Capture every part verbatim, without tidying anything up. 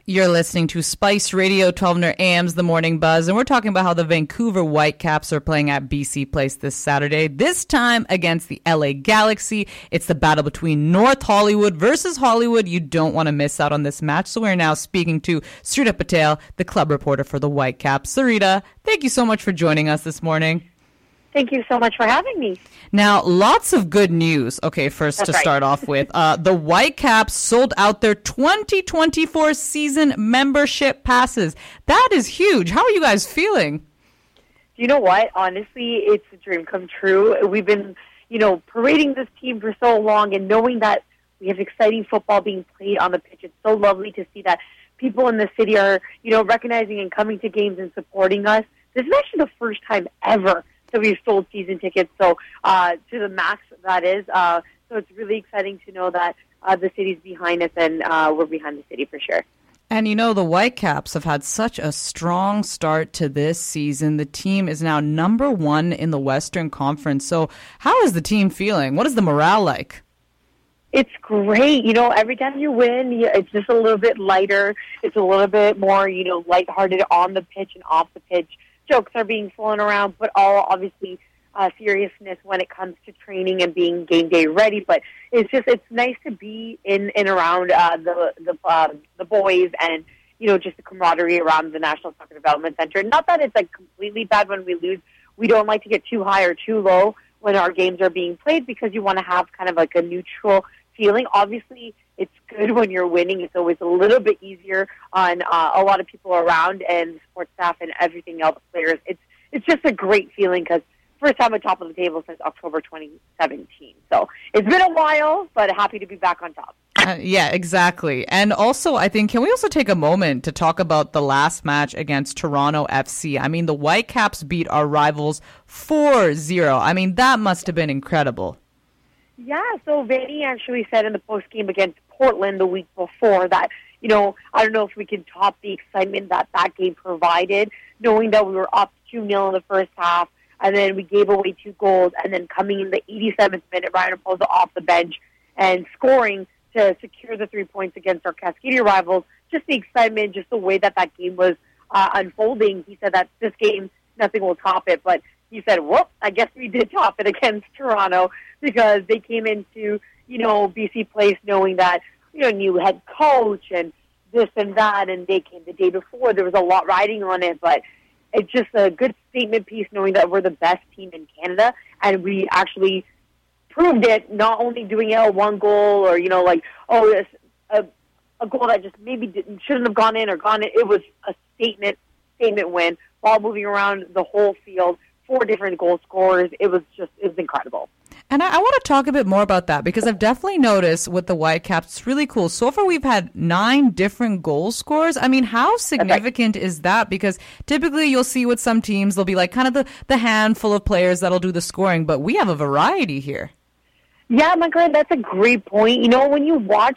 You're listening to Spice Radio, twelve hundred A M's The Morning Buzz, and we're talking about how the Vancouver Whitecaps are playing at B C Place this Saturday, this time against the L A Galaxy. It's the battle between North Hollywood versus Hollywood. You don't want to miss out on this match, so we're now speaking to Sarita Patel, the club reporter for the Whitecaps. Sarita, thank you so much for joining us this morning. Thank you so much for having me. Now, lots of good news. Okay, first That's to right. start off with, uh, the Whitecaps sold out their twenty twenty-four season membership passes. That is huge. How are you guys feeling? You know what? Honestly, it's a dream come true. We've been, you know, parading this team for so long, and knowing that we have exciting football being played on the pitch. It's so lovely to see that people in the city are, you know, recognizing and coming to games and supporting us. This is actually the first time ever that we've sold season tickets, so uh, to the max, that is. Uh, so it's really exciting to know that uh, the city's behind us, and uh, we're behind the city for sure. And you know, the Whitecaps have had such a strong start to this season. The team is now number one in the Western Conference. So how is the team feeling? What is the morale like? It's great. You know, every time you win, it's just a little bit lighter. It's a little bit more, you know, lighthearted on the pitch and off the pitch. Jokes are being flown around, but all obviously uh, seriousness when it comes to training and being game day ready. But it's just it's nice to be in and around uh, the the uh, the boys, and you know, just the camaraderie around the National Soccer Development Center. Not that it's like completely bad when we lose. We don't like to get too high or too low when our games are being played, because you want to have kind of like a neutral feeling. Obviously, it's good when you're winning. It's always a little bit easier on uh, a lot of people around and the support staff and everything else, players. It's it's just a great feeling, because first time on top of the table since October twenty seventeen. So it's been a while, but happy to be back on top. Uh, yeah, exactly. And also, I think, can we also take a moment to talk about the last match against Toronto F C? I mean, the Whitecaps beat our rivals four zero. I mean, that must have been incredible. Yeah, so Vanny actually said in the postgame against Portland the week before that, you know, I don't know if we can top the excitement that that game provided, knowing that we were up two nil in the first half, and then we gave away two goals, and then coming in the eighty-seventh minute, Ryan Raposo off the bench and scoring to secure the three points against our Cascadia rivals. Just the excitement, just the way that that game was uh, unfolding. He said that this game, nothing will top it, but he said, whoop, I guess we did top it against Toronto, because they came into, you know, B C Place knowing that, you know, new head coach and this and that, and they came the day before. There was a lot riding on it, but it's just a good statement piece knowing that we're the best team in Canada, and we actually proved it, not only doing it a one goal or, you know, like, oh, this, a, a goal that just maybe didn't, shouldn't have gone in or gone in. It was a statement, statement win, ball moving around the whole field, four different goal scorers. It was just, it was incredible. And I, I want to talk a bit more about that, because I've definitely noticed with the Whitecaps, it's really cool. So far, we've had nine different goal scorers. I mean, how significant right. is that? Because typically you'll see with some teams, there'll be like kind of the, the handful of players that'll do the scoring, but we have a variety here. Yeah, Michael, that's a great point. You know, when you watch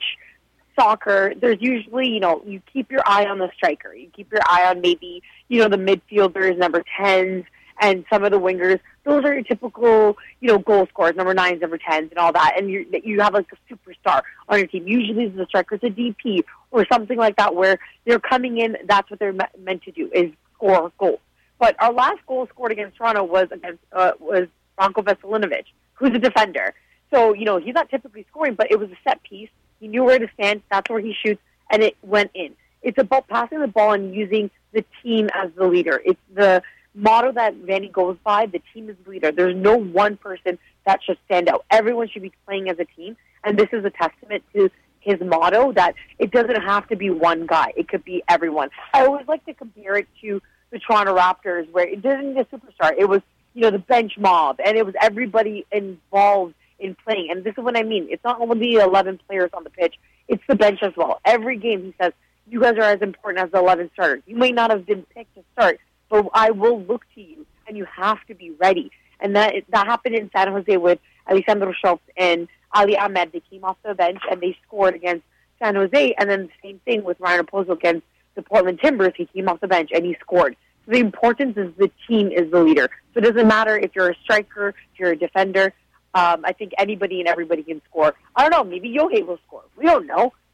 soccer, there's usually, you know, you keep your eye on the striker. You keep your eye on maybe, you know, the midfielders, number tens, and some of the wingers. Those are your typical, you know, goal scorers, number nines, number tens, and all that. And you you have like a superstar on your team. Usually the striker's a D P or something like that, where they're coming in. That's what they're me- meant to do, is score goals. But our last goal scored against Toronto was against uh, was Branko Veselinovic, who's a defender. So, you know, he's not typically scoring, but it was a set piece. He knew where to stand. That's where he shoots, and it went in. It's about passing the ball and using the team as the leader. It's the motto that Vanny goes by: the team is the leader. There's no one person that should stand out. Everyone should be playing as a team, and this is a testament to his motto that it doesn't have to be one guy. It could be everyone. I always like to compare it to the Toronto Raptors, where it didn't need a superstar. It was, you know, the bench mob, and it was everybody involved in playing. And this is what I mean. It's not only the eleven players on the pitch, it's the bench as well. Every game, he says, you guys are as important as the eleven starters. You may not have been picked to start, but I will look to you, and you have to be ready. And that that happened in San Jose with Alessandro Schultz and Ali Ahmed. They came off the bench, and they scored against San Jose. And then the same thing with Ryan Raposo against the Portland Timbers. He came off the bench, and he scored. So the importance is the team is the leader. So it doesn't matter if you're a striker, if you're a defender. Um, I think anybody and everybody can score. I don't know, maybe Yohei will score. We don't know. He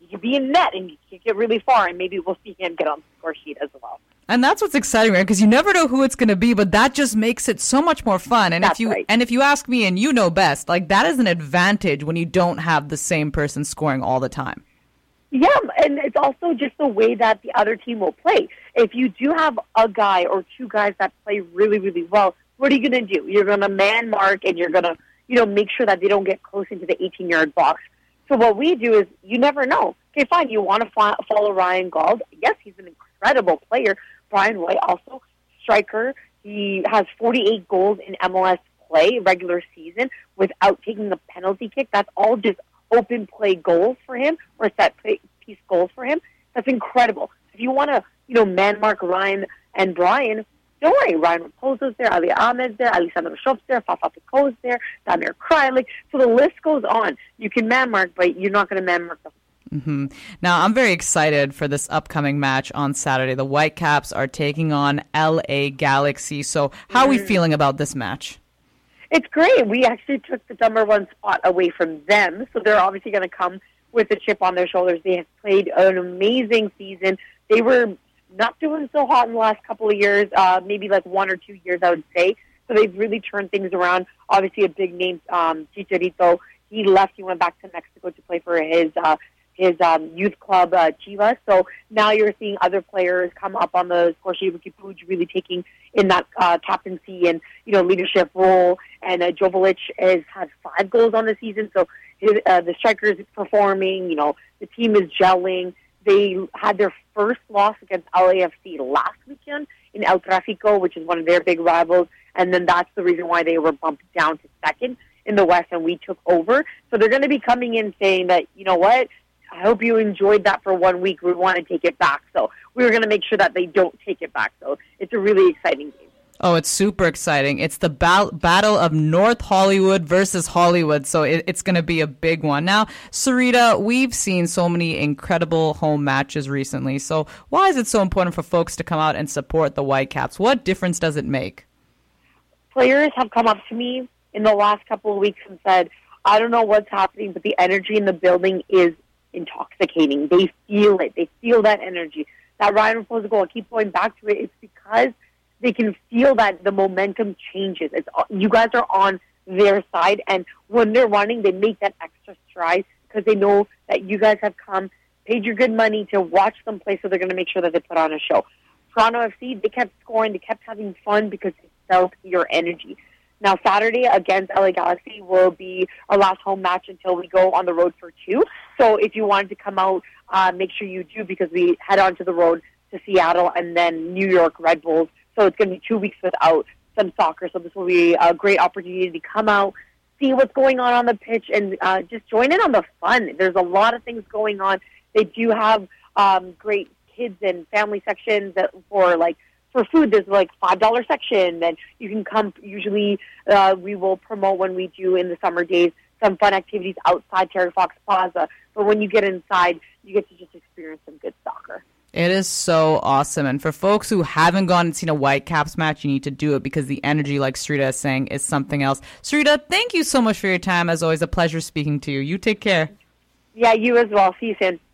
could be in net and he could get really far, and maybe we'll see him get on the score sheet as well. And that's what's exciting, right? Because you never know who it's going to be, but that just makes it so much more fun. And that's if you right. and if you ask me, and you know best, like that is an advantage when you don't have the same person scoring all the time. Yeah, and it's also just the way that the other team will play. If you do have a guy or two guys that play really, really well, what are you going to do? You're going to man mark, and you're going to, you know, make sure that they don't get close into the eighteen-yard box. So what we do is, you never know. Okay, fine, you want to fo- follow Ryan Gauld. Yes, he's an incredible player. Brian White, also striker. He has forty-eight goals in M L S play, regular season, without taking the penalty kick. That's all just open play goals for him, or set piece goals for him. That's incredible. If you want to, you know, man mark Ryan and Brian, don't worry. Ryan Raposo's there, Ali Ahmed's there, Alessandro Schop's there, Fafa Picault's there, Damir Krylik. So the list goes on. You can man mark, but you're not going to man mark the Mm-hmm. Now, I'm very excited for this upcoming match on Saturday. The Whitecaps are taking on L A Galaxy. So how are we feeling about this match? It's great. We actually took the number one spot away from them, so they're obviously going to come with a chip on their shoulders. They have played an amazing season. They were not doing so hot in the last couple of years, uh, maybe like one or two years, I would say. So they've really turned things around. Obviously, a big name, um, Chicharito. He left. He went back to Mexico to play for his uh, his um, youth club, uh, Chivas. So now you're seeing other players come up on the score sheet. Ricky Puig really taking in that uh, captaincy and, you know, leadership role. And uh, Joveljic has had five goals on the season. So his, uh, the strikers performing, you know, the team is gelling. They had their first loss against L A F C last weekend in El Tráfico, which is one of their big rivals. And then that's the reason why they were bumped down to second in the West, and we took over. So they're going to be coming in saying that, you know what, I hope you enjoyed that for one week. We want to take it back. So we were going to make sure that they don't take it back. So it's a really exciting game. Oh, it's super exciting. It's the ba- battle of North Hollywood versus Hollywood, so it, it's going to be a big one. Now, Sarita, we've seen so many incredible home matches recently, so why is it so important for folks to come out and support the Whitecaps? What difference does it make? Players have come up to me in the last couple of weeks and said, I don't know what's happening, but the energy in the building is intoxicating. They feel it. They feel that energy. That Ryan Raposo goal, I keep going back to it. It's because they can feel that the momentum changes. It's, you guys are on their side, and when they're running, they make that extra stride because they know that you guys have come, paid your good money to watch them play, so they're going to make sure that they put on a show. Toronto F C, they kept scoring, they kept having fun because they felt your energy. Now, Saturday against L A Galaxy will be our last home match until we go on the road for two. So if you wanted to come out, uh, make sure you do, because we head on to the road to Seattle and then New York Red Bulls. So it's going to be two weeks without some soccer. So this will be a great opportunity to come out, see what's going on on the pitch, and uh, just join in on the fun. There's a lot of things going on. They do have um, great kids and family sections that for like for food. There's like five dollar section, and you can come. Usually, uh, we will promote when we do in the summer days some fun activities outside Terry Fox Plaza. But when you get inside, you get to just experience some good soccer. It is so awesome. And for folks who haven't gone and seen a Whitecaps match, you need to do it because the energy, like Sarita is saying, is something else. Sarita, thank you so much for your time. As always, a pleasure speaking to you. You take care. Yeah, you as well. See you soon.